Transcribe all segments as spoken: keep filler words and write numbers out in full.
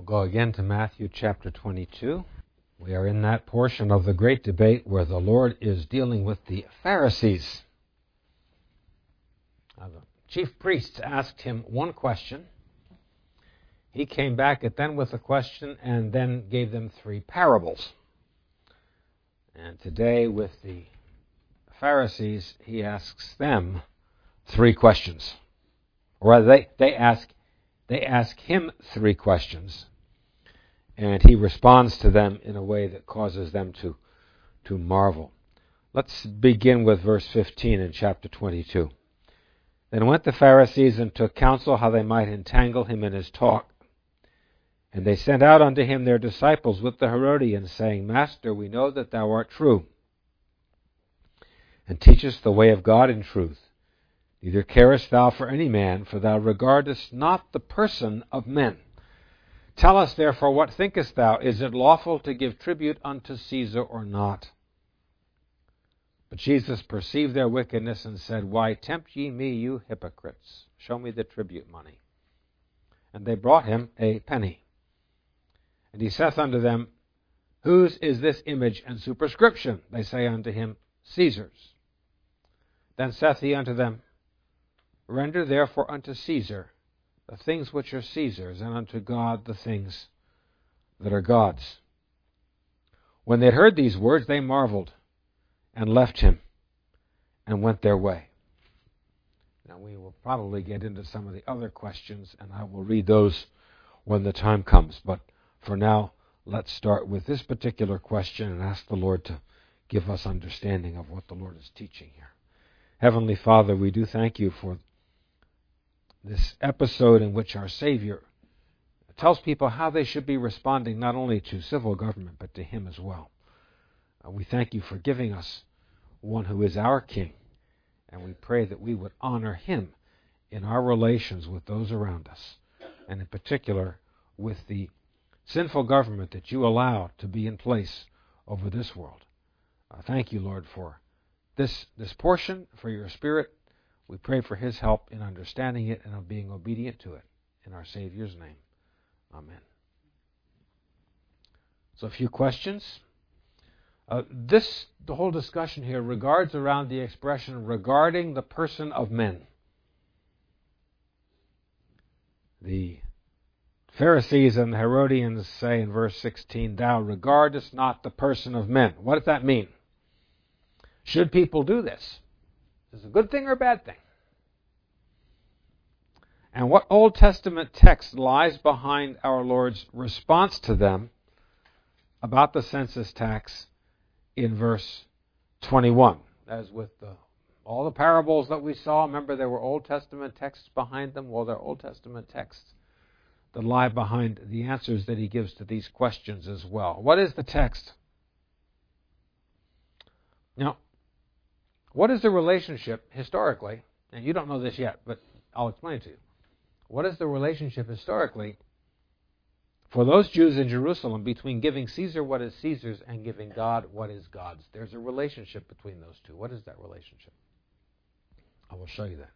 Go again to Matthew chapter twenty-two. We are in that portion of the great debate where the Lord is dealing with the Pharisees. Now, the chief priests asked him one question. He came back at them with a question and then gave them three parables. And today with the Pharisees, he asks them three questions. Or rather, they, they ask they ask him three questions. And he responds to them in a way that causes them to, to marvel. Let's begin with verse fifteen in chapter twenty-two. Then went the Pharisees and took counsel how they might entangle him in his talk. And they sent out unto him their disciples with the Herodians, saying, Master, we know that thou art true, and teachest the way of God in truth. Neither carest thou for any man, for thou regardest not the person of men. Tell us therefore, what thinkest thou? Is it lawful to give tribute unto Caesar or not? But Jesus perceived their wickedness and said, Why tempt ye me, you hypocrites? Show me the tribute money. And they brought him a penny. And he saith unto them, Whose is this image and superscription? They say unto him, Caesar's. Then saith he unto them, Render therefore unto Caesar the things which are Caesar's, and unto God the things that are God's. When they had heard these words, they marveled, and left him, and went their way. Now we will probably get into some of the other questions, and I will read those when the time comes. But for now, let's start with this particular question and ask the Lord to give us understanding of what the Lord is teaching here. Heavenly Father, we do thank you for this episode in which our Savior tells people how they should be responding not only to civil government, but to Him as well. Uh, we thank you for giving us one who is our King, and we pray that we would honor Him in our relations with those around us, and in particular with the sinful government that you allow to be in place over this world. Uh, thank you, Lord, for this, this portion, for your Spirit. We pray for His help in understanding it and of being obedient to it. In our Savior's name. Amen. So a few questions. Uh, this, the whole discussion here regards around the expression regarding the person of men. The Pharisees and the Herodians say in verse sixteen, Thou regardest not the person of men. What does that mean? Should people do this? Is it a good thing or a bad thing? And what Old Testament text lies behind our Lord's response to them about the census tax in verse twenty-one? As with the, all the parables that we saw, remember there were Old Testament texts behind them? Well, there are Old Testament texts that lie behind the answers that he gives to these questions as well. What is the text? Now, what is the relationship historically, and you don't know this yet, but I'll explain it to you. What is the relationship historically for those Jews in Jerusalem between giving Caesar what is Caesar's and giving God what is God's? There's a relationship between those two. What is that relationship? I will show you that.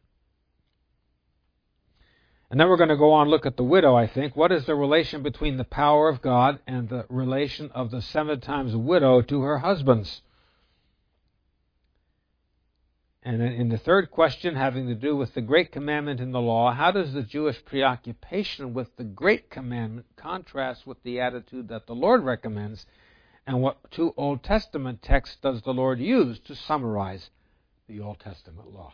And then we're going to go on and look at the widow, I think. What is the relation between the power of God and the relation of the seven times widow to her husbands? And in the third question, having to do with the great commandment in the law, how does the Jewish preoccupation with the great commandment contrast with the attitude that the Lord recommends? And what two Old Testament texts does the Lord use to summarize the Old Testament law?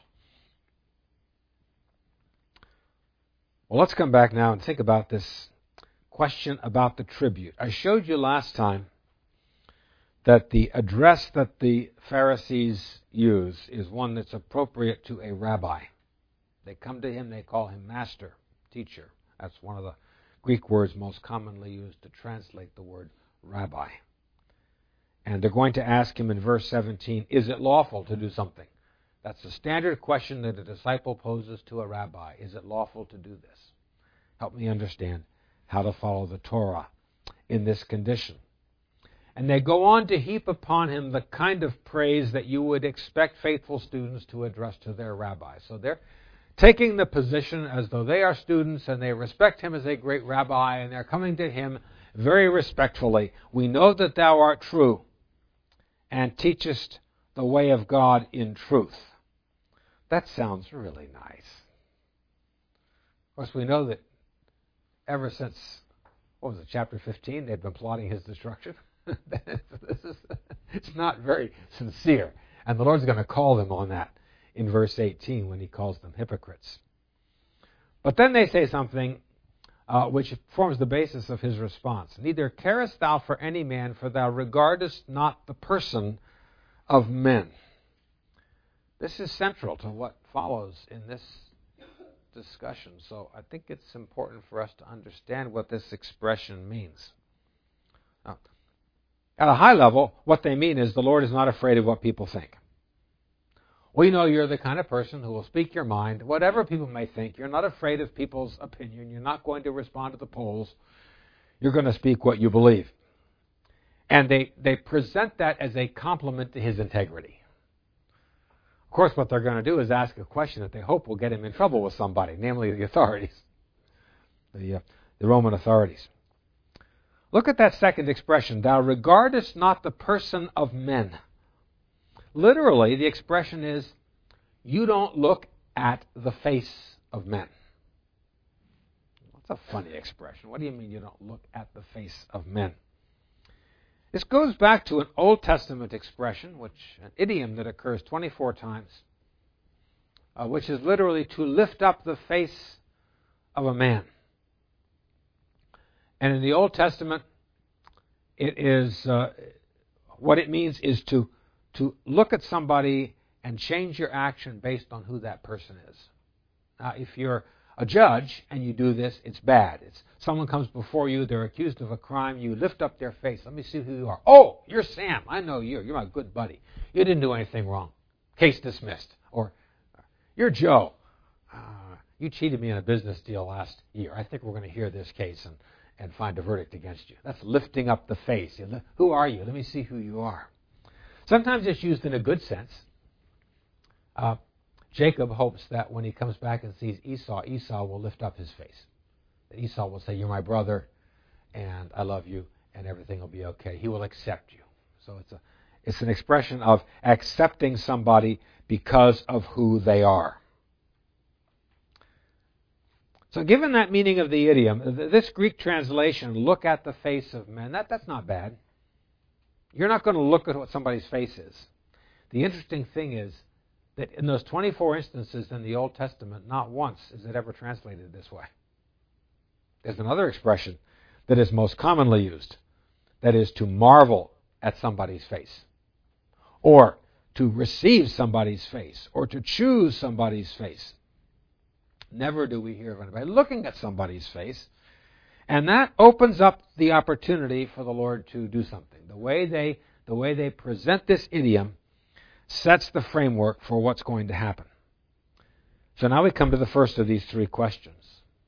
Well, let's come back now and think about this question about the tribute. I showed you last time that the address that the Pharisees use is one that's appropriate to a rabbi. They come to him, they call him master, teacher. That's one of the Greek words most commonly used to translate the word rabbi. And they're going to ask him in verse seventeen, is it lawful to do something? That's the standard question that a disciple poses to a rabbi. Is it lawful to do this? Help me understand how to follow the Torah in this condition. And they go on to heap upon him the kind of praise that you would expect faithful students to address to their rabbi. So they're taking the position as though they are students and they respect him as a great rabbi, and they're coming to him very respectfully. We know that thou art true and teachest the way of God in truth. That sounds really nice. Of course, we know that ever since, what was it, chapter fifteen, they've been plotting his destruction. This is, it's not very sincere. And the Lord's going to call them on that in verse eighteen when he calls them hypocrites. But then they say something uh, which forms the basis of his response. Neither carest thou for any man, for thou regardest not the person of men. This is central to what follows in this discussion. So I think it's important for us to understand what this expression means. Now, at a high level, what they mean is the Lord is not afraid of what people think. We know you're the kind of person who will speak your mind, whatever people may think. You're not afraid of people's opinion. You're not going to respond to the polls. You're going to speak what you believe. And they, they present that as a compliment to his integrity. Of course, what they're going to do is ask a question that they hope will get him in trouble with somebody, namely the authorities, the, uh, the Roman authorities. Look at that second expression, thou regardest not the person of men. Literally, the expression is, you don't look at the face of men. That's a funny expression. What do you mean you don't look at the face of men? This goes back to an Old Testament expression, which an idiom that occurs twenty-four times, uh, which is literally to lift up the face of a man. And in the Old Testament, it is uh, what it means is to to look at somebody and change your action based on who that person is. Now, if you're a judge and you do this, it's bad. It's someone comes before you, they're accused of a crime, you lift up their face. Let me see who you are. Oh, you're Sam. I know you. You're my good buddy. You didn't do anything wrong. Case dismissed. Or, you're Joe. Uh, you cheated me in a business deal last year. I think we're going to hear this case and, and find a verdict against you. That's lifting up the face. Who are you? Let me see who you are. Sometimes it's used in a good sense. Uh, Jacob hopes that when he comes back and sees Esau, Esau will lift up his face. That Esau will say, you're my brother, and I love you, and everything will be okay. He will accept you. So it's a, it's an expression of accepting somebody because of who they are. So given that meaning of the idiom, this Greek translation, look at the face of men, that, that's not bad. You're not going to look at what somebody's face is. The interesting thing is that in those twenty-four instances in the Old Testament, not once is it ever translated this way. There's another expression that is most commonly used, that is to marvel at somebody's face, or to receive somebody's face, or to choose somebody's face. Never do we hear of anybody looking at somebody's face. And that opens up the opportunity for the Lord to do something. The way they, the way they present this idiom sets the framework for what's going to happen. So now we come to the first of these three questions.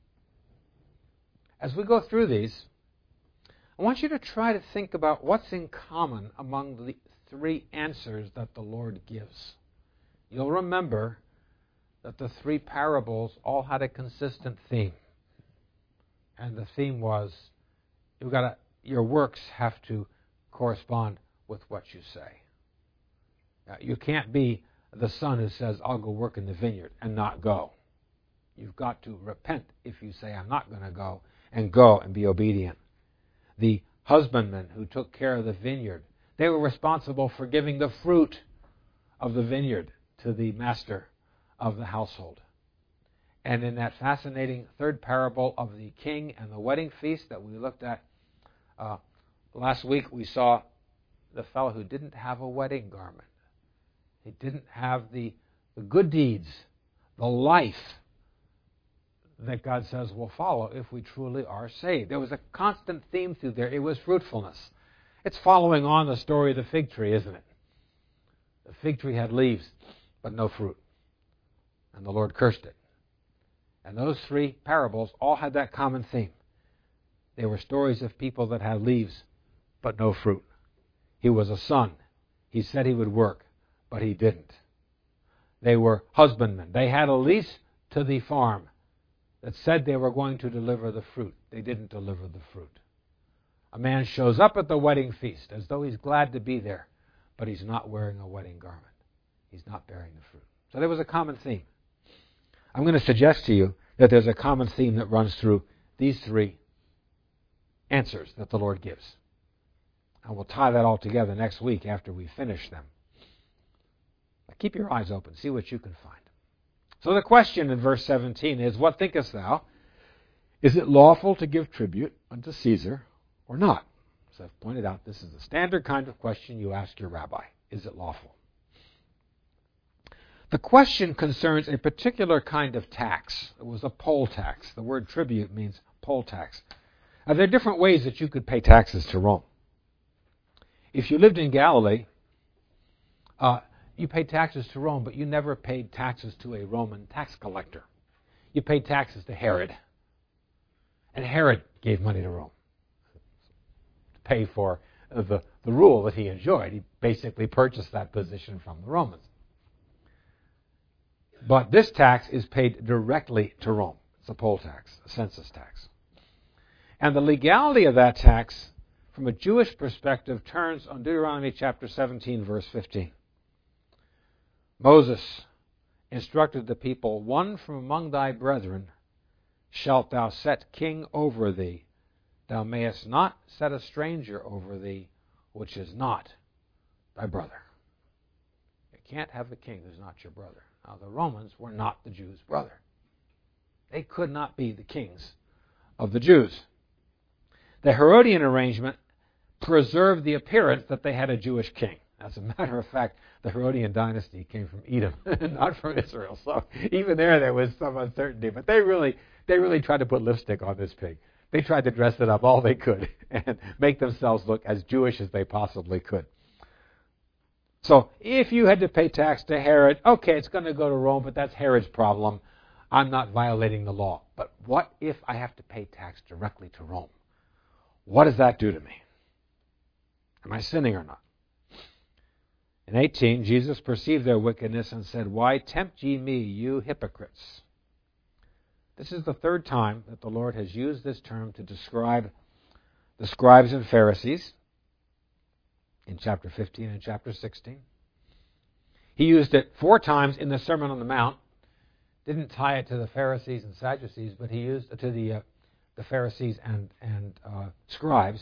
As we go through these, I want you to try to think about what's in common among the three answers that the Lord gives. You'll remember that the three parables all had a consistent theme. And the theme was, you've got to, your works have to correspond with what you say. Now, you can't be the son who says, I'll go work in the vineyard and not go. You've got to repent if you say, I'm not going to go, and go and be obedient. The husbandmen who took care of the vineyard, they were responsible for giving the fruit of the vineyard to the master of the household. And in that fascinating third parable of the king and the wedding feast that we looked at uh, last week, we saw the fellow who didn't have a wedding garment. He didn't have the, the good deeds, the life that God says will follow if we truly are saved. There was a constant theme through there. It was fruitfulness. It's following on the story of the fig tree, isn't it? The fig tree had leaves, but no fruit. And the Lord cursed it. And those three parables all had that common theme. They were stories of people that had leaves, but no fruit. He was a son. He said he would work, but he didn't. They were husbandmen. They had a lease to the farm that said they were going to deliver the fruit. They didn't deliver the fruit. A man shows up at the wedding feast as though he's glad to be there, but he's not wearing a wedding garment. He's not bearing the fruit. So there was a common theme. I'm going to suggest to you that there's a common theme that runs through these three answers that the Lord gives. And we'll tie that all together next week after we finish them. But keep your eyes open. See what you can find. So the question in verse seventeen is, what thinkest thou? Is it lawful to give tribute unto Caesar or not? As I've pointed out, this is the standard kind of question you ask your rabbi. Is it lawful? The question concerns a particular kind of tax. It was a poll tax. The word tribute means poll tax. Now, there are different ways that you could pay taxes to Rome. If you lived in Galilee, uh, you paid taxes to Rome, but you never paid taxes to a Roman tax collector. You paid taxes to Herod. And Herod gave money to Rome to pay for the, the rule that he enjoyed. He basically purchased that position from the Romans. But this tax is paid directly to Rome. It's a poll tax, a census tax. And the legality of that tax, from a Jewish perspective, turns on Deuteronomy chapter seventeen, verse fifteen. Moses instructed the people, one from among thy brethren shalt thou set king over thee. Thou mayest not set a stranger over thee, which is not thy brother. You can't have a king who's not your brother. Now, the Romans were not the Jews' brother. They could not be the kings of the Jews. The Herodian arrangement preserved the appearance that they had a Jewish king. As a matter of fact, the Herodian dynasty came from Edom, not from Israel. So even there, there was some uncertainty. But they really, they really tried to put lipstick on this pig. They tried to dress it up all they could and make themselves look as Jewish as they possibly could. So if you had to pay tax to Herod, okay, it's going to go to Rome, but that's Herod's problem. I'm not violating the law. But what if I have to pay tax directly to Rome? What does that do to me? Am I sinning or not? In eighteen, Jesus perceived their wickedness and said, Why tempt ye me, you hypocrites? This is the third time that the Lord has used this term to describe the scribes and Pharisees. In chapter fifteen and chapter sixteen. He used it four times in the Sermon on the Mount. Didn't tie it to the Pharisees and Sadducees, but he used it to the uh, the Pharisees and and uh, scribes.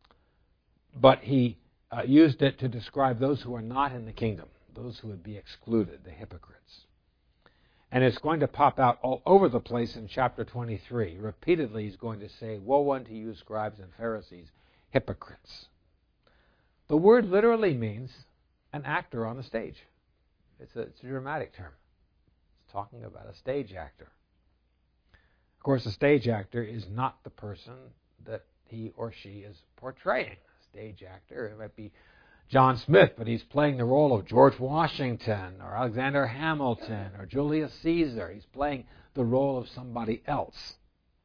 But he uh, used it to describe those who are not in the kingdom, those who would be excluded, the hypocrites. And it's going to pop out all over the place in chapter twenty-three. Repeatedly, he's going to say, "Woe unto you, scribes and Pharisees, hypocrites." The word literally means an actor on the stage. It's a, it's a dramatic term. It's talking about a stage actor. Of course, a stage actor is not the person that he or she is portraying. A stage actor, it might be John Smith, but he's playing the role of George Washington or Alexander Hamilton or Julius Caesar. He's playing the role of somebody else.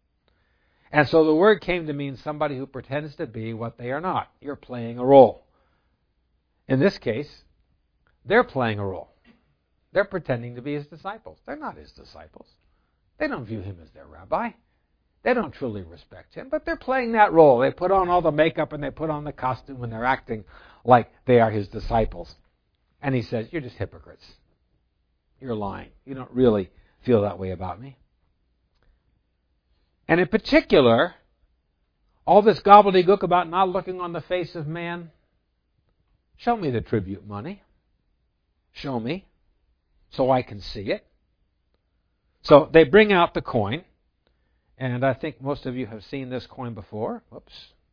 And so the word came to mean somebody who pretends to be what they are not. You're playing a role. In this case, they're playing a role. They're pretending to be his disciples. They're not his disciples. They don't view him as their rabbi. They don't truly respect him, but they're playing that role. They put on all the makeup and they put on the costume and they're acting like they are his disciples. And he says, you're just hypocrites. You're lying. You don't really feel that way about me. And in particular, all this gobbledygook about not looking on the face of man, show me the tribute money. Show me so I can see it. So they bring out the coin, and I think most of you have seen this coin before. Whoops.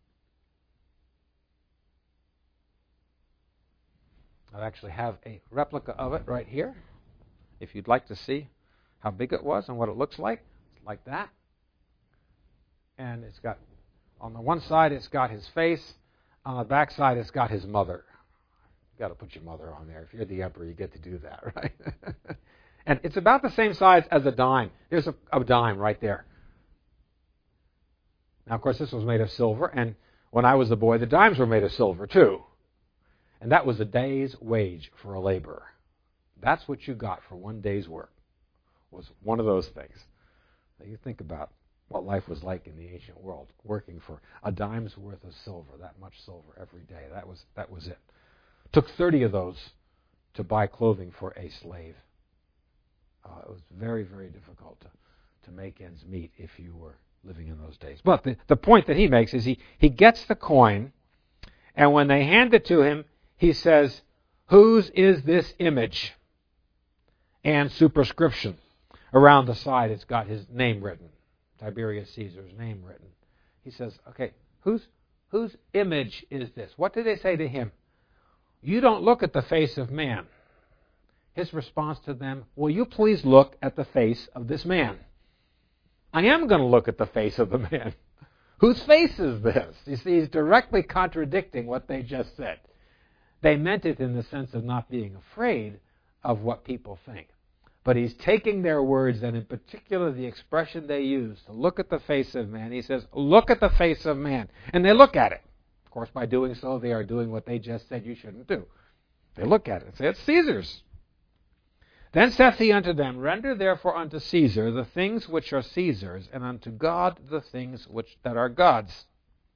I actually have a replica of it right here. If you'd like to see how big it was and what it looks like, it's like that. And it's got, on the one side, it's got his face. On the back side, it's got his mother. You've got to put your mother on there. If you're the emperor, you get to do that, right? And it's about the same size as a dime. There's a, a dime right there. Now, of course, this was made of silver, and when I was a boy, the dimes were made of silver, too. And that was a day's wage for a laborer. That's what you got for one day's work. was one of those things. Now you think about what life was like in the ancient world, working for a dime's worth of silver, that much silver every day. That was that was it. Took thirty of those to buy clothing for a slave. Uh, it was very, very difficult to, to make ends meet if you were living in those days. But the, the point that he makes is he, he gets the coin, and when they hand it to him, he says, "Whose is this image?" And superscription. Around the side, it's got his name written. Tiberius Caesar's name written. He says, okay, whose whose image is this? What did they say to him? You don't look at the face of man. His response to them, will you please look at the face of this man? I am going to look at the face of the man. Whose face is this? You see, he's directly contradicting what they just said. They meant it in the sense of not being afraid of what people think. But he's taking their words, and in particular the expression they use, to look at the face of man. He says, look at the face of man. And they look at it. Of course, by doing so, they are doing what they just said you shouldn't do. They look at it and say, it's Caesar's. Then saith he unto them, render therefore unto Caesar the things which are Caesar's, and unto God the things which that are God's.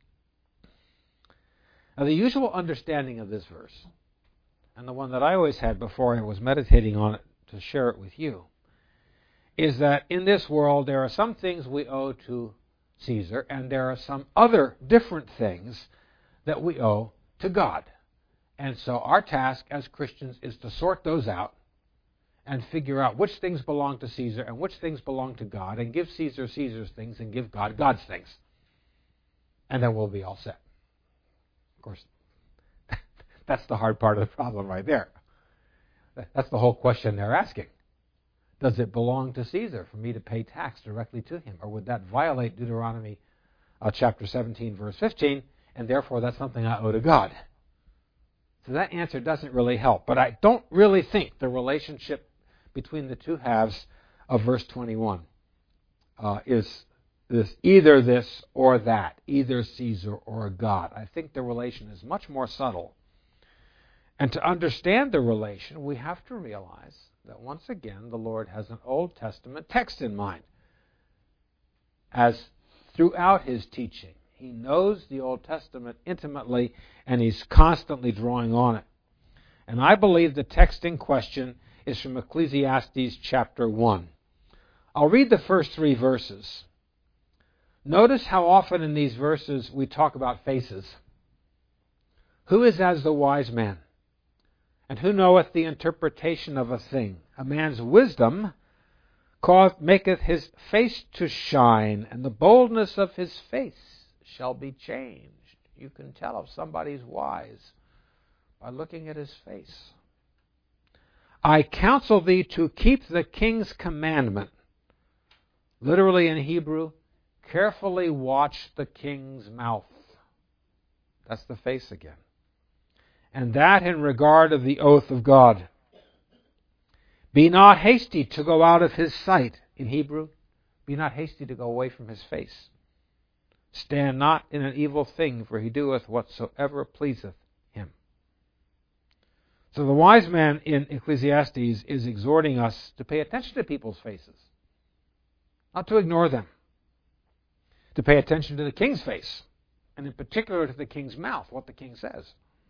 Now, the usual understanding of this verse, and the one that I always had before I was meditating on it to share it with you, is that in this world there are some things we owe to Caesar, and there are some other different things that we owe to God. And so our task as Christians is to sort those out and figure out which things belong to Caesar and which things belong to God, and give Caesar Caesar's things and give God God's things. And then we'll be all set. Of course, that's the hard part of the problem right there. That's the whole question they're asking. Does it belong to Caesar for me to pay tax directly to him? Or would that violate Deuteronomy uh, chapter seventeen, verse fifteen, and therefore that's something I owe to God? So that answer doesn't really help. But I don't really think the relationship between the two halves of verse twenty-one uh, is this either this or that, either Caesar or God. I think the relation is much more subtle. And to understand the relation, we have to realize that once again the Lord has an Old Testament text in mind. As throughout his teaching, he knows the Old Testament intimately, and he's constantly drawing on it. And I believe the text in question is from Ecclesiastes chapter one. I'll read the first three verses. Notice how often in these verses we talk about faces. Who is as the wise man? And who knoweth the interpretation of a thing? A man's wisdom causeth, maketh his face to shine, and the boldness of his face shall be changed. You can tell if somebody's wise by looking at his face. I counsel thee to keep the king's commandment. Literally in Hebrew, carefully watch the king's mouth. That's the face again. And that in regard of the oath of God. Be not hasty to go out of his sight. In Hebrew, be not hasty to go away from his face. Stand not in an evil thing, for he doeth whatsoever pleaseth him. So the wise man in Ecclesiastes is exhorting us to pay attention to people's faces, not to ignore them, to pay attention to the king's face, and in particular to the king's mouth, what the king says.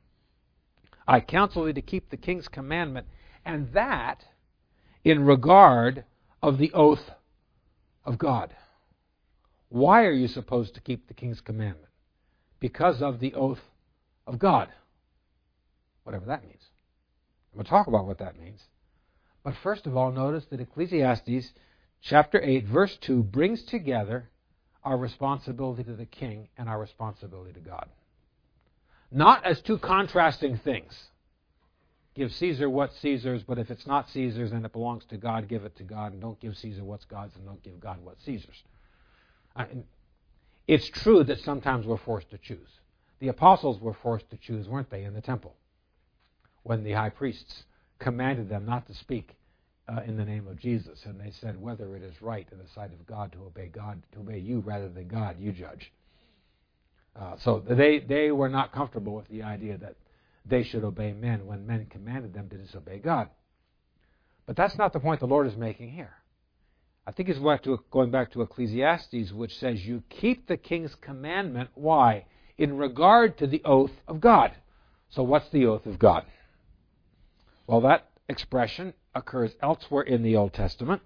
I counsel thee to keep the king's commandment, and that in regard of the oath of God. Why are you supposed to keep the king's commandment? Because of the oath of God. Whatever that means. We'll talk about what that means. But first of all, notice that Ecclesiastes chapter eight, verse two, brings together our responsibility to the king and our responsibility to God. Not as two contrasting things. Give Caesar what's Caesar's, but if it's not Caesar's and it belongs to God, give it to God, and don't give Caesar what's God's and don't give God what's Caesar's. I mean, it's true that sometimes we're forced to choose. The apostles were forced to choose, weren't they, in the temple, when the high priests commanded them not to speak uh, in the name of Jesus, and they said whether it is right in the sight of God to obey God, to obey you rather than God, you judge. Uh, so they, they were not comfortable with the idea that they should obey men when men commanded them to disobey God. But that's not the point the Lord is making here. I think he's going back to Ecclesiastes, which says you keep the king's commandment. Why? In regard to the oath of God. So what's the oath of God? Well, that expression occurs elsewhere in the Old Testament.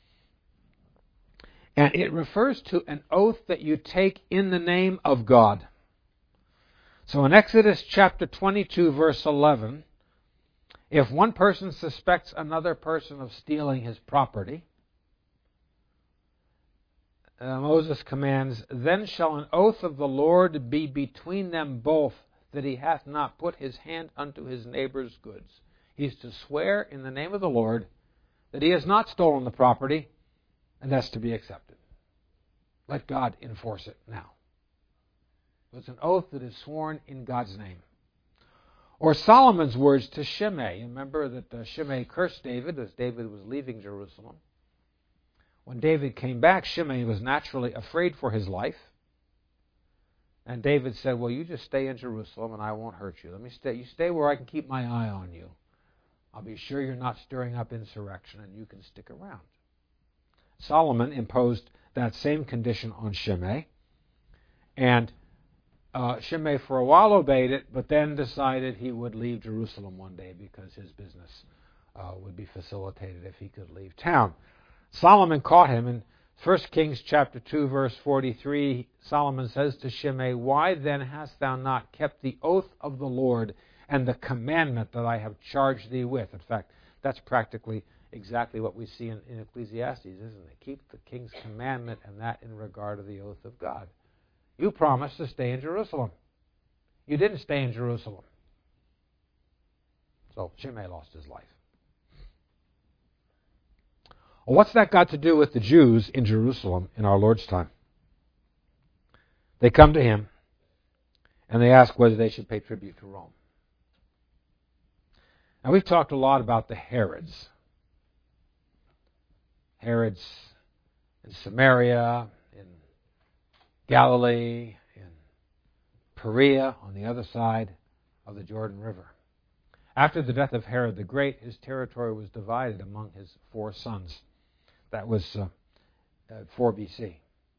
And it refers to an oath that you take in the name of God. So in Exodus chapter twenty-two, verse eleven, if one person suspects another person of stealing his property, uh, Moses commands, then shall an oath of the Lord be between them both, that he hath not put his hand unto his neighbor's goods. He's to swear in the name of the Lord that he has not stolen the property, and that's to be accepted. Let God enforce it now. It's an oath that is sworn in God's name. Or Solomon's words to Shimei. Remember that uh, Shimei cursed David as David was leaving Jerusalem. When David came back, Shimei was naturally afraid for his life. And David said, well, you just stay in Jerusalem and I won't hurt you. Let me stay. You stay where I can keep my eye on you. I'll be sure you're not stirring up insurrection and you can stick around. Solomon imposed that same condition on Shimei. And uh, Shimei for a while obeyed it, but then decided he would leave Jerusalem one day because his business uh, would be facilitated if he could leave town. Solomon caught him in First Kings chapter two, verse forty-three. Solomon says to Shimei, why then hast thou not kept the oath of the Lord and the commandment that I have charged thee with? In fact, that's practically exactly what we see in, in Ecclesiastes, isn't it? Keep the king's commandment, and that in regard to the oath of God. You promised to stay in Jerusalem. You didn't stay in Jerusalem. So Shimei lost his life. Well, what's that got to do with the Jews in Jerusalem in our Lord's time? They come to him and they ask whether they should pay tribute to Rome. Now, we've talked a lot about the Herods. Herods in Samaria, in Galilee, in Perea, on the other side of the Jordan River. After the death of Herod the Great, his territory was divided among his four sons. That was uh, uh, four B C.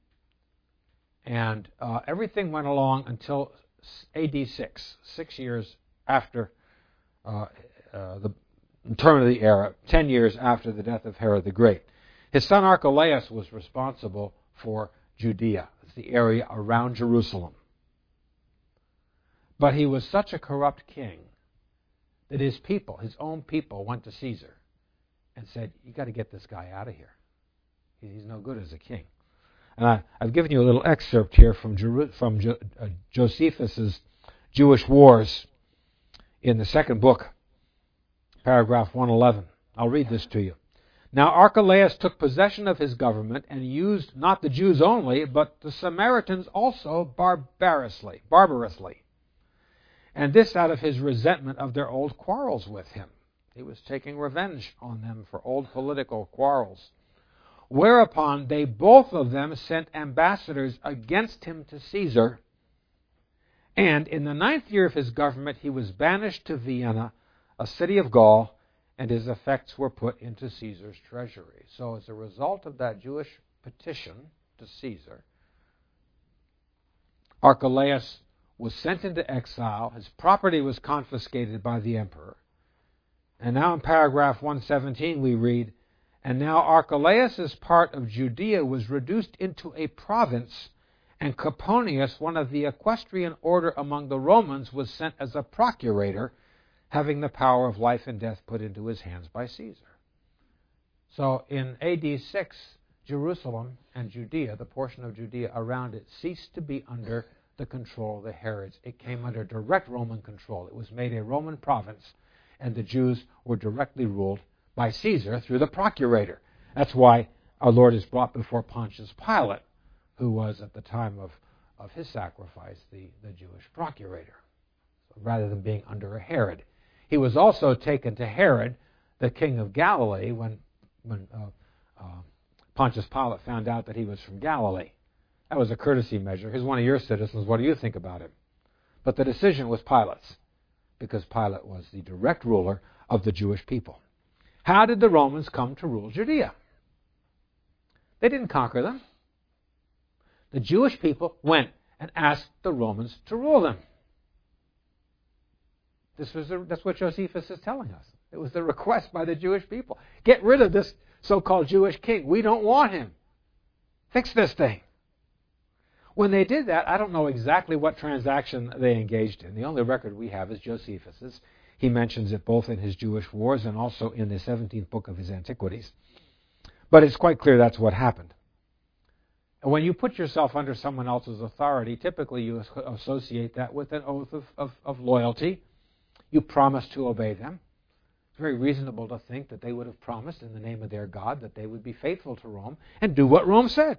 And uh, everything went along until A D six, six years after uh, uh, the turn of the era, ten years after the death of Herod the Great. His son Archelaus was responsible for Judea. It's the area around Jerusalem. But he was such a corrupt king that his people, his own people, went to Caesar and said, you got to get this guy out of here. He's no good as a king. And I, I've given you a little excerpt here from, Jeru- from jo- uh, Josephus's Jewish Wars in the second book, paragraph one eleven. I'll read this to you. Now Archelaus took possession of his government and used not the Jews only, but the Samaritans also barbarously, barbarously. And this out of his resentment of their old quarrels with him. He was taking revenge on them for old political quarrels. Whereupon they both of them sent ambassadors against him to Caesar. And in the ninth year of his government he was banished to Vienna, a city of Gaul, and his effects were put into Caesar's treasury. So as a result of that Jewish petition to Caesar, Archelaus was sent into exile. His property was confiscated by the emperor. And now in paragraph one seventeen we read, and now Archelaus' part of Judea was reduced into a province, and Coponius, one of the equestrian order among the Romans, was sent as a procurator, having the power of life and death put into his hands by Caesar. So in A D six, Jerusalem and Judea, the portion of Judea around it, ceased to be under the control of the Herods. It came under direct Roman control. It was made a Roman province, and the Jews were directly ruled by Caesar through the procurator. That's why our Lord is brought before Pontius Pilate, who was at the time of, of his sacrifice the, the Jewish procurator, so rather than being under a Herod. He was also taken to Herod, the king of Galilee, when, when uh, uh, Pontius Pilate found out that he was from Galilee. That was a courtesy measure. He's one of your citizens. What do you think about him? But the decision was Pilate's, because Pilate was the direct ruler of the Jewish people. How did the Romans come to rule Judea? They didn't conquer them. The Jewish people went and asked the Romans to rule them. This was the, that's what Josephus is telling us. It was the request by the Jewish people. Get rid of this so-called Jewish king. We don't want him. Fix this thing. When they did that, I don't know exactly what transaction they engaged in. The only record we have is Josephus's. He mentions it both in his Jewish Wars and also in the seventeenth book of his Antiquities. But it's quite clear that's what happened. And when you put yourself under someone else's authority, typically you associate that with an oath of, of, of loyalty. You promise to obey them. It's very reasonable to think that they would have promised in the name of their God that they would be faithful to Rome and do what Rome said.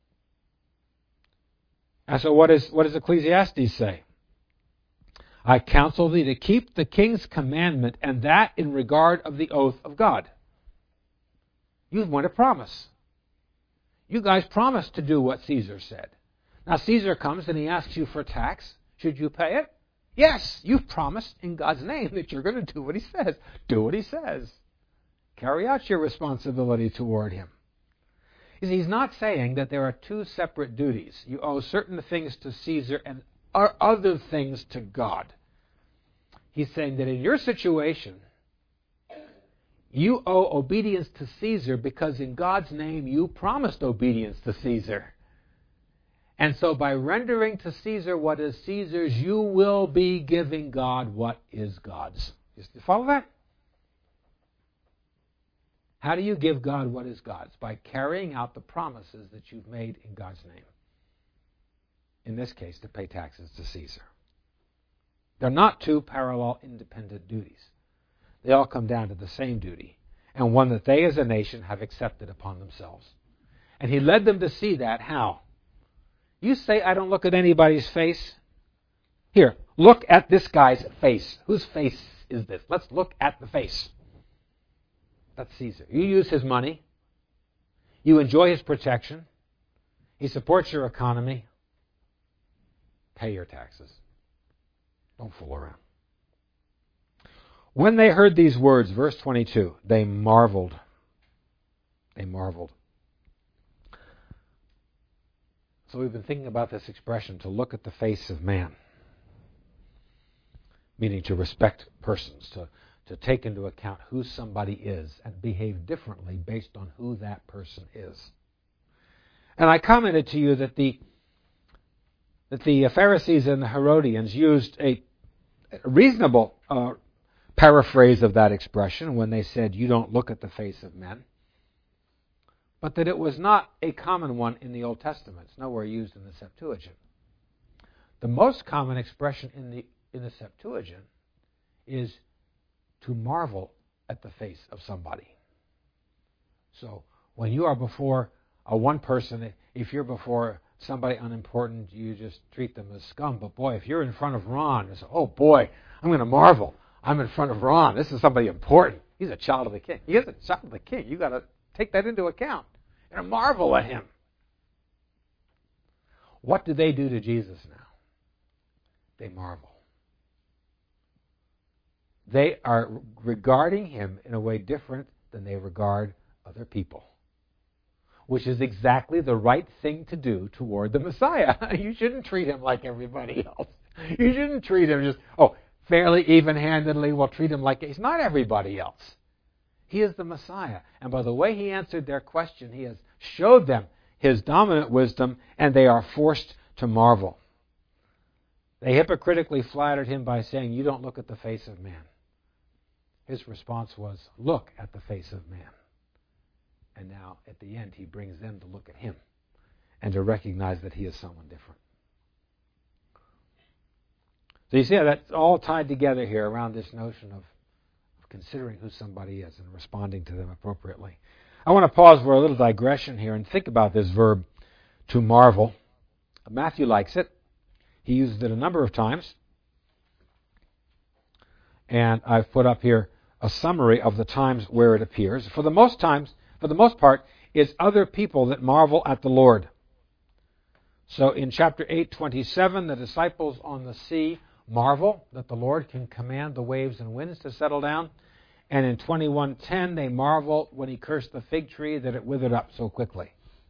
And so what, is, what does Ecclesiastes say? I counsel thee to keep the king's commandment, and that in regard of the oath of God. You want to promise. You guys promised to do what Caesar said. Now Caesar comes and he asks you for tax. Should you pay it? Yes, you've promised in God's name that you're going to do what he says. Do what he says. Carry out your responsibility toward him. You see, he's not saying that there are two separate duties. You owe certain things to Caesar and other things to God. He's saying that in your situation, you owe obedience to Caesar because in God's name you promised obedience to Caesar. And so by rendering to Caesar what is Caesar's, you will be giving God what is God's. You follow that? How do you give God what is God's? By carrying out the promises that you've made in God's name. In this case, to pay taxes to Caesar. They're not two parallel independent duties. They all come down to the same duty, and one that they as a nation have accepted upon themselves. And he led them to see that. How? You say, I don't look at anybody's face. Here, look at this guy's face. Whose face is this? Let's look at the face. That's Caesar. You use his money. You enjoy his protection. He supports your economy. Pay your taxes. Don't fool around. When they heard these words, verse twenty-two, they marveled. They marveled. So we've been thinking about this expression, to look at the face of man. Meaning to respect persons, to, to take into account who somebody is and behave differently based on who that person is. And I commented to you that the that the Pharisees and the Herodians used a reasonable uh, paraphrase of that expression when they said, you don't look at the face of men. But that it was not a common one in the Old Testament. It's nowhere used in the Septuagint. The most common expression in the in the Septuagint is to marvel at the face of somebody. So when you are before a one person, if you're before somebody unimportant, you just treat them as scum. But boy, if you're in front of Ron, it's, oh boy, I'm going to marvel. I'm in front of Ron. This is somebody important. He's a child of the king. He is a child of the king. You've got to take that into account. You're going to marvel at him. What do they do to Jesus now? They marvel. They are regarding him in a way different than they regard other people, which is exactly the right thing to do toward the Messiah. You shouldn't treat him like everybody else. You shouldn't treat him just, oh, fairly even-handedly. We'll treat him like he's not everybody else. He is the Messiah. And by the way he answered their question, he has showed them his dominant wisdom, and they are forced to marvel. They hypocritically flattered him by saying, you don't look at the face of man. His response was, look at the face of man. And now, at the end, he brings them to look at him and to recognize that he is someone different. So you see how that's all tied together here around this notion of, of considering who somebody is and responding to them appropriately. I want to pause for a little digression here and think about this verb, to marvel. Matthew likes it. He uses it a number of times. And I've put up here a summary of the times where it appears. For the most times, for the most part, it's other people that marvel at the Lord. So in chapter eight twenty-seven, the disciples on the sea marvel that the Lord can command the waves and winds to settle down. And in twenty-one ten, they marvel when he cursed the fig tree that it withered up so quickly.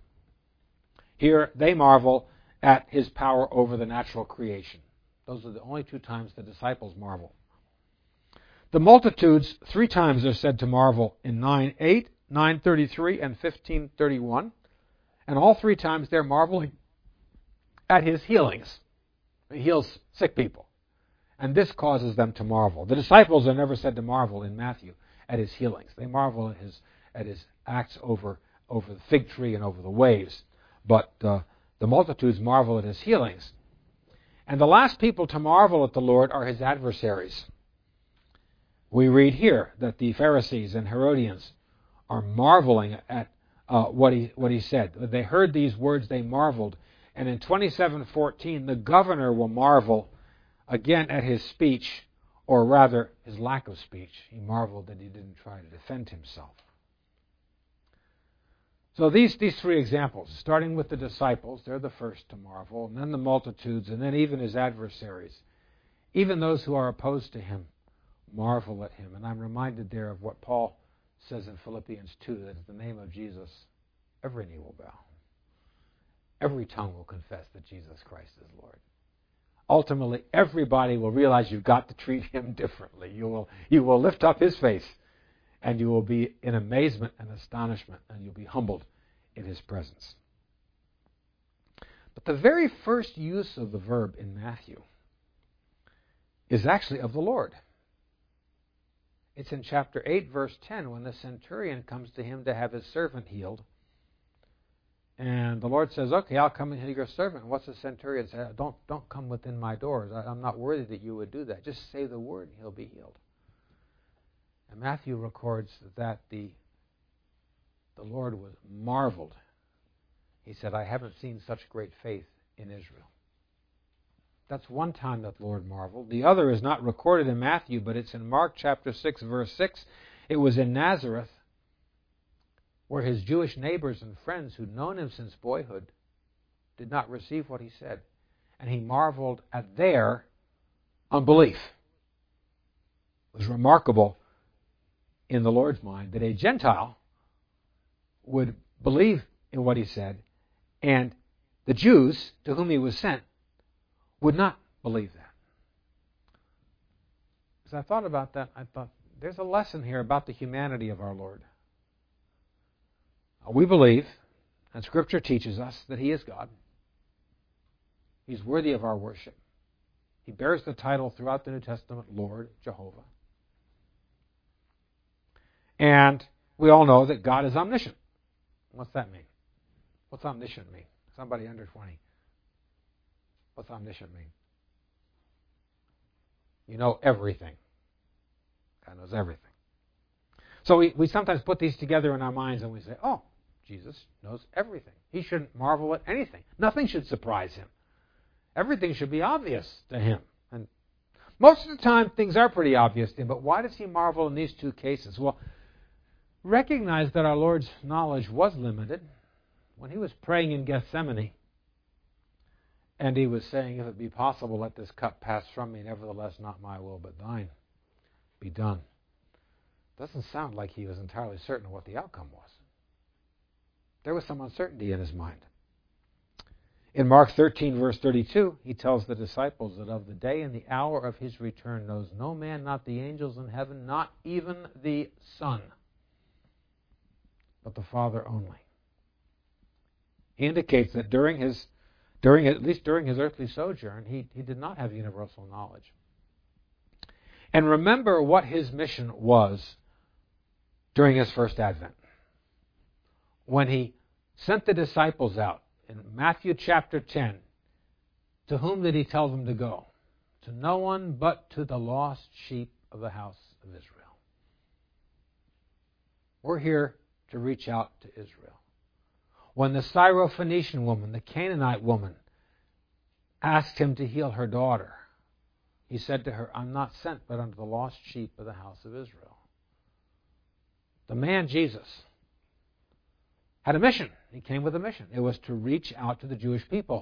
Here they marvel at his power over the natural creation. Those are the only two times the disciples marvel. The multitudes three times are said to marvel in nine eight, nine thirty-three, and fifteen thirty-one. And all three times they're marveling at his healings. He heals sick people. And this causes them to marvel. The disciples are never said to marvel in Matthew at his healings. They marvel at his at his acts over, over the fig tree and over the waves. But uh, the multitudes marvel at his healings. And the last people to marvel at the Lord are his adversaries. We read here that the Pharisees and Herodians are marveling at uh, what he what he said. When they heard these words, they marveled. And in twenty-seven fourteen, the governor will marvel again at his speech, or rather his lack of speech. He marveled that he didn't try to defend himself. So these, these three examples, starting with the disciples, they're the first to marvel, and then the multitudes, and then even his adversaries. Even those who are opposed to him marvel at him. And I'm reminded there of what Paul says in Philippians two, that at the name of Jesus, every knee will bow. Every tongue will confess that Jesus Christ is Lord. Ultimately, everybody will realize you've got to treat him differently. You will, you will lift up his face, and you will be in amazement and astonishment, and you'll be humbled in his presence. But the very first use of the verb in Matthew is actually of the Lord. It's in chapter eight, verse ten, when the centurion comes to him to have his servant healed. And the Lord says, okay, I'll come and heal your servant. What's the centurion say? Don't, don't come within my doors. I, I'm not worthy that you would do that. Just say the word and he'll be healed. And Matthew records that the, the Lord was marveled. He said, I haven't seen such great faith in Israel. That's one time that the Lord marveled. The other is not recorded in Matthew, but it's in Mark chapter six, verse six. It was in Nazareth, where his Jewish neighbors and friends who'd known him since boyhood did not receive what he said. And he marveled at their unbelief. It was remarkable in the Lord's mind that a Gentile would believe in what he said, and the Jews to whom he was sent would not believe that. As I thought about that, I thought, there's a lesson here about the humanity of our Lord. We believe, and Scripture teaches us, that he is God. He's worthy of our worship. He bears the title throughout the New Testament, Lord, Jehovah. And we all know that God is omniscient. What's that mean? What's omniscient mean? Somebody under twenty. What's omniscient mean? You know everything. God knows everything. So we, we sometimes put these together in our minds and we say, oh, Jesus knows everything. He shouldn't marvel at anything. Nothing should surprise him. Everything should be obvious to him. And most of the time things are pretty obvious to him, but why does he marvel in these two cases? Well, recognize that our Lord's knowledge was limited. When he was praying in Gethsemane, and he was saying, if it be possible, let this cup pass from me, nevertheless not my will but thine be done. Doesn't sound like he was entirely certain of what the outcome was. There was some uncertainty in his mind. In Mark thirteen, verse thirty-two, he tells the disciples that of the day and the hour of his return knows no man, not the angels in heaven, not even the Son, but the Father only. He indicates that during his, during at least during his earthly sojourn, he, he did not have universal knowledge. And remember what his mission was during his first advent. When he sent the disciples out in Matthew chapter ten, to whom did he tell them to go? To no one but to the lost sheep of the house of Israel. We're here to reach out to Israel. When the Syrophoenician woman, the Canaanite woman, asked him to heal her daughter, he said to her, I'm not sent but unto the lost sheep of the house of Israel. The man, Jesus, had a mission. He came with a mission. It was to reach out to the Jewish people.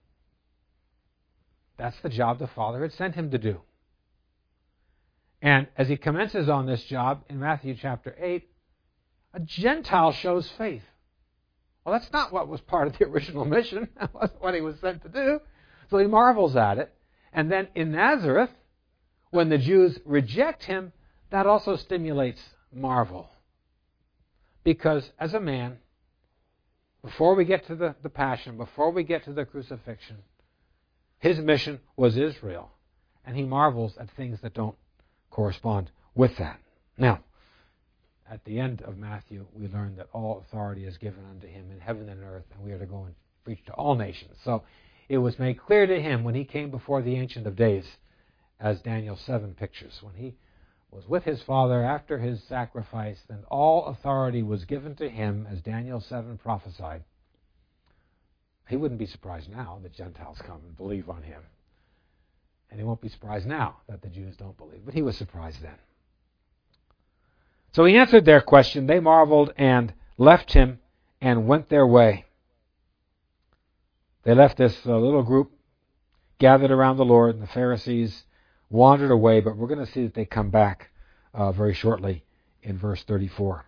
That's the job the Father had sent him to do. And as he commences on this job in Matthew chapter eight, a Gentile shows faith. Well, that's not what was part of the original mission. That wasn't what he was sent to do. So he marvels at it. And then in Nazareth, when the Jews reject him, that also stimulates marvel. Because as a man, before we get to the, the Passion, before we get to the crucifixion, his mission was Israel. And he marvels at things that don't correspond with that. Now, at the end of Matthew, we learn that all authority is given unto him in heaven and earth, and we are to go and preach to all nations. So it was made clear to him when he came before the Ancient of Days, as Daniel seven pictures, when he was with his Father after his sacrifice, then all authority was given to him, as Daniel seven prophesied. He wouldn't be surprised now that Gentiles come and believe on him. And he won't be surprised now that the Jews don't believe. But he was surprised then. So he answered their question. They marveled and left him and went their way. They left this uh, little group gathered around the Lord, and the Pharisees wandered away, but we're going to see that they come back uh, very shortly in verse thirty-four.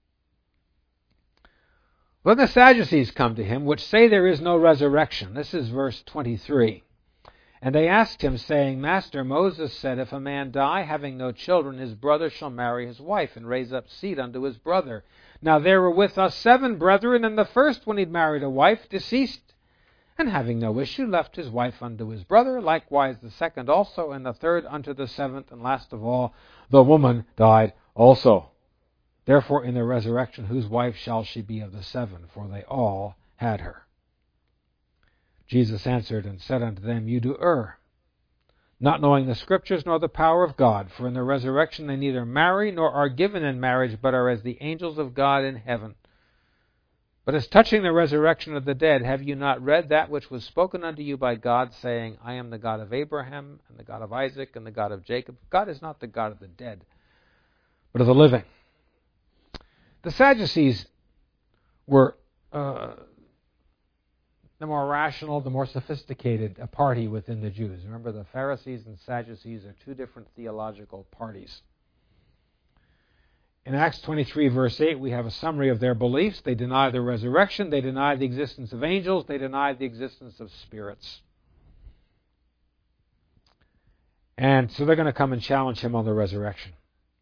Then the Sadducees come to him, which say there is no resurrection. This is verse twenty-three. And they asked him, saying, Master, Moses said, if a man die, having no children, his brother shall marry his wife, and raise up seed unto his brother. Now there were with us seven brethren, and the first, when he'd married a wife, deceased, and having no issue, left his wife unto his brother. Likewise the second also, and the third unto the seventh, and last of all, the woman died also. Therefore in the resurrection, whose wife shall she be of the seven? For they all had her. Jesus answered and said unto them, You do err, not knowing the Scriptures nor the power of God. For in the resurrection they neither marry nor are given in marriage, but are as the angels of God in heaven. But as touching the resurrection of the dead, have you not read that which was spoken unto you by God, saying, I am the God of Abraham, and the God of Isaac, and the God of Jacob? God is not the God of the dead, but of the living. The Sadducees were uh, the more rational, the more sophisticated a party within the Jews. Remember, the Pharisees and Sadducees are two different theological parties. In Acts twenty-three, verse eight, we have a summary of their beliefs. They deny the resurrection. They deny the existence of angels. They deny the existence of spirits. And so they're going to come and challenge him on the resurrection.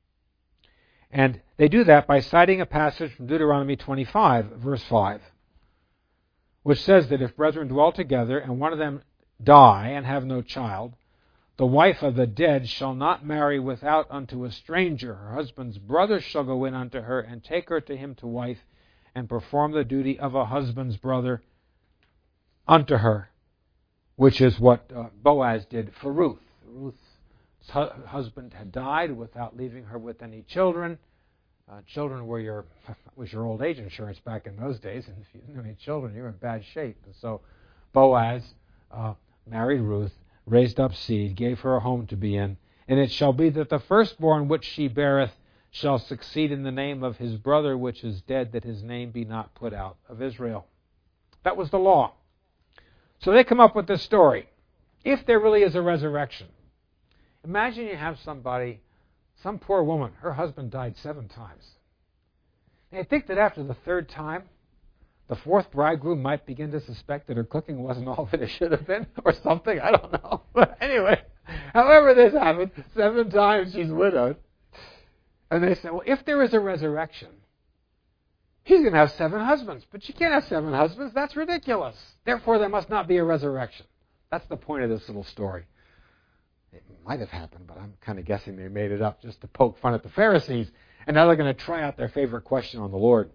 And they do that by citing a passage from Deuteronomy twenty-five, verse five, which says that if brethren dwell together and one of them die and have no child, the wife of the dead shall not marry without unto a stranger. Her husband's brother shall go in unto her and take her to him to wife, and perform the duty of a husband's brother unto her, which is what uh, Boaz did for Ruth. Ruth's hu- husband had died without leaving her with any children. Uh, children were your was your old age insurance back in those days, and if you didn't have any children, you were in bad shape. And so Boaz uh, married Ruth, raised up seed, gave her a home to be in, and it shall be that the firstborn which she beareth shall succeed in the name of his brother which is dead, that his name be not put out of Israel. That was the law. So they come up with this story. If there really is a resurrection, imagine you have somebody, some poor woman, her husband died seven times. And I think that after the third time, the fourth bridegroom might begin to suspect that her cooking wasn't all that it should have been, or something. I don't know. But anyway, however this happened, seven times she's widowed. And they say, well, if there is a resurrection, he's going to have seven husbands. But you can't have seven husbands. That's ridiculous. Therefore, there must not be a resurrection. That's the point of this little story. It might have happened, but I'm kind of guessing they made it up just to poke fun at the Pharisees. And now they're going to try out their favorite question on the Lord.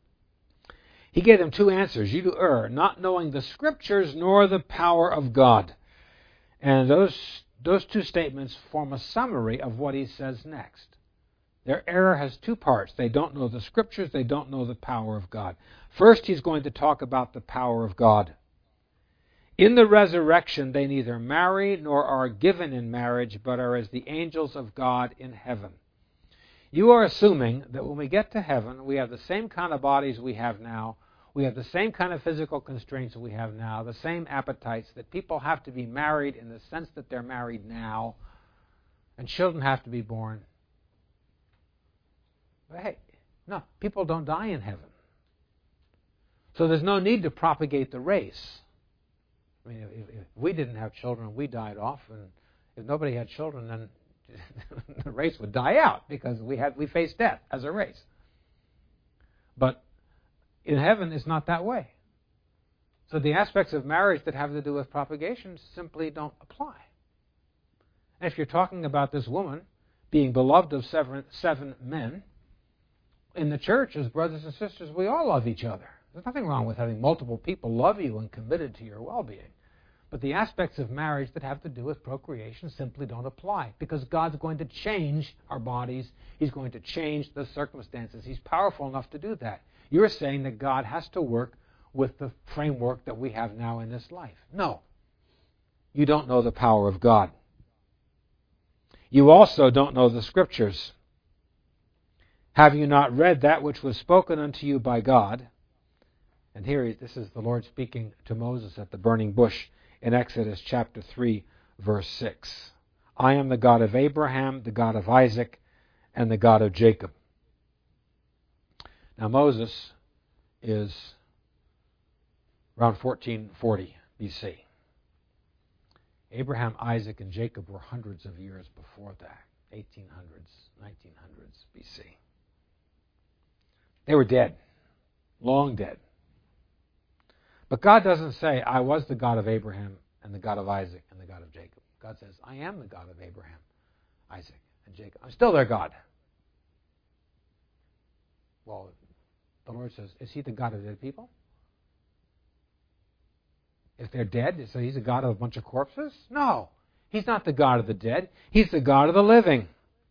He gave them two answers. You do err, not knowing the Scriptures nor the power of God. And those, those two statements form a summary of what he says next. Their error has two parts. They don't know the Scriptures. They don't know the power of God. First, he's going to talk about the power of God. In the resurrection, they neither marry nor are given in marriage, but are as the angels of God in heaven. You are assuming that when we get to heaven, we have the same kind of bodies we have now, we have the same kind of physical constraints we have now, the same appetites, that people have to be married in the sense that they're married now, and children have to be born. But hey, no, people don't die in heaven. So there's no need to propagate the race. I mean, if, if we didn't have children, we died off, and if nobody had children, then the race would die out because we had we faced death as a race. But in heaven, it's not that way. So the aspects of marriage that have to do with propagation simply don't apply. And if you're talking about this woman being beloved of seven, seven men, in the church, as brothers and sisters, we all love each other. There's nothing wrong with having multiple people love you and committed to your well-being. But the aspects of marriage that have to do with procreation simply don't apply, because God's going to change our bodies. He's going to change the circumstances. He's powerful enough to do that. You're saying that God has to work with the framework that we have now in this life. No. You don't know the power of God. You also don't know the Scriptures. Have you not read that which was spoken unto you by God? And here, this is the Lord speaking to Moses at the burning bush in Exodus chapter three, verse six. I am the God of Abraham, the God of Isaac, and the God of Jacob. Now Moses is around fourteen forty B C. Abraham, Isaac, and Jacob were hundreds of years before that, eighteen hundreds, nineteen hundreds B C. They were dead, long dead. But God doesn't say, I was the God of Abraham and the God of Isaac and the God of Jacob. God says, I am the God of Abraham, Isaac, and Jacob. I'm still their God. Well, the Lord says, is he the God of dead people? If they're dead, so he's a God of a bunch of corpses? No. He's not the God of the dead. He's the God of the living.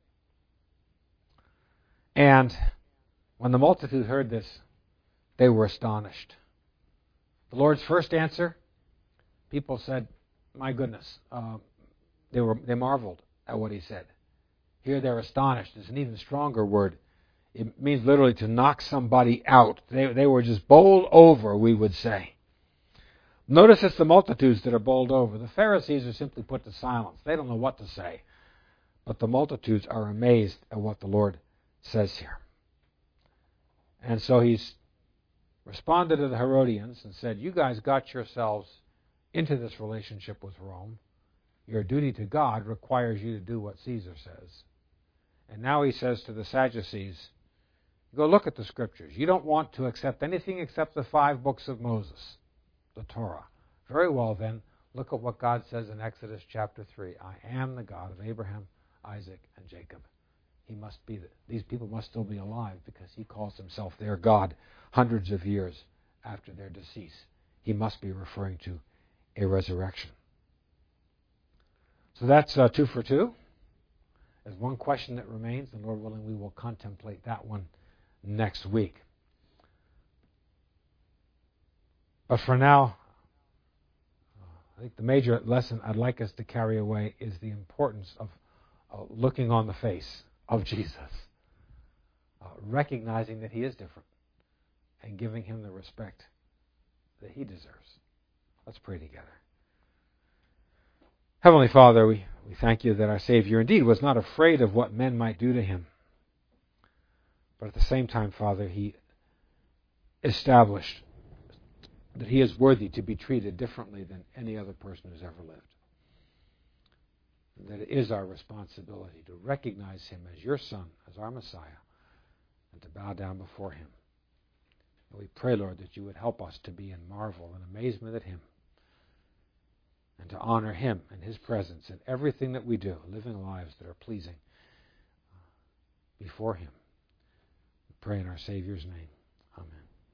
And when the multitude heard this, they were astonished. The Lord's first answer, people said, my goodness, uh, they were they marveled at what he said. Here they're astonished. It's an even stronger word. It means literally to knock somebody out. They, they were just bowled over, we would say. Notice it's the multitudes that are bowled over. The Pharisees are simply put to silence. They don't know what to say. But the multitudes are amazed at what the Lord says here. And so he's responded to the Herodians and said, you guys got yourselves into this relationship with Rome. Your duty to God requires you to do what Caesar says. And now he says to the Sadducees, go look at the Scriptures. You don't want to accept anything except the five books of Moses, the Torah. Very well then, look at what God says in Exodus chapter three. I am the God of Abraham, Isaac, and Jacob. He must be the, these people must still be alive because he calls himself their God hundreds of years after their decease. He must be referring to a resurrection. So that's uh, two for two. There's one question that remains, and Lord willing, we will contemplate that one next week. But for now, I think the major lesson I'd like us to carry away is the importance of uh, looking on the face of Jesus, uh, recognizing that he is different, and giving him the respect that he deserves. Let's pray together. Heavenly Father, we, we thank you that our Savior indeed was not afraid of what men might do to him. But at the same time, Father, he established that he is worthy to be treated differently than any other person who's ever lived. And that it is our responsibility to recognize him as your Son, as our Messiah, and to bow down before him. And we pray, Lord, that you would help us to be in marvel and amazement at him, and to honor him and his presence in everything that we do, living lives that are pleasing before him. We pray in our Savior's name. Amen.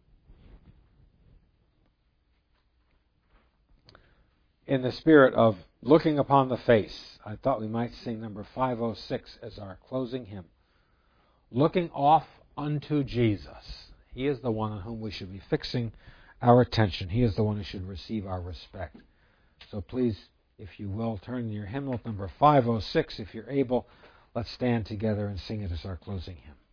In the spirit of looking upon the face, I thought we might sing number five oh six as our closing hymn. Looking off unto Jesus. He is the one on whom we should be fixing our attention. He is the one who should receive our respect. So please, if you will, turn your hymnal number five oh six. If you're able, let's stand together and sing it as our closing hymn.